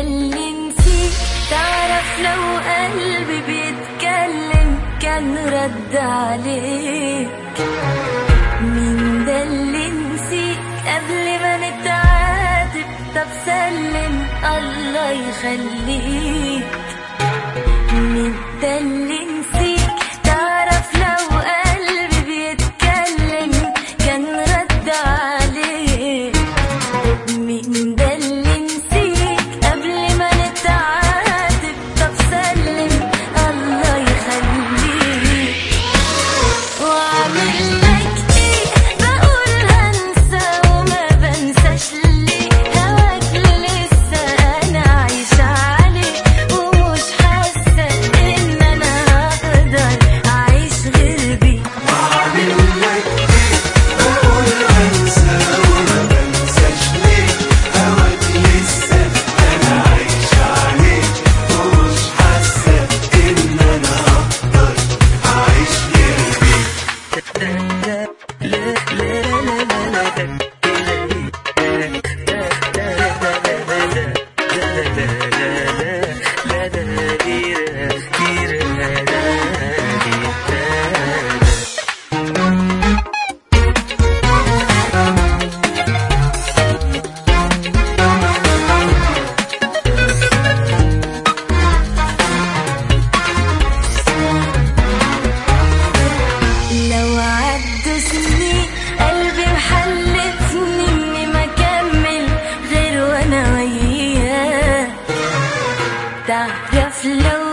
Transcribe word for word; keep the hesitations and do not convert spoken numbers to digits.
اللي نسيت. تعرف لو قلبي بيتكلم كان رد عليك. مين ده اللي نسيت قبل ما نتعاتب؟ طب سلم الله يخليك. مين ده اللي نسيت؟ تعرف لو قلبي بيتكلم كان رد عليك. مين ده اللي نسيت قبل ما نتعاتب؟ طب سلم الله يخليك. واعمل لك ايه؟ بقول هنسى وما بنساش ليه. هواك لسه انا عايشة عليه ومش حاسة ان انا هقدر اعيش غير بيه. واعمل لك ايه؟ بقول هنسى وما بنساش ليه. هواك لسه انا عايشة عليه ومش حاسة ان انا هقدر اعيش غير بيه. لو عدوا سنين قلبي محلفني اني ما اكمل غير وانا وياه. تعرف لو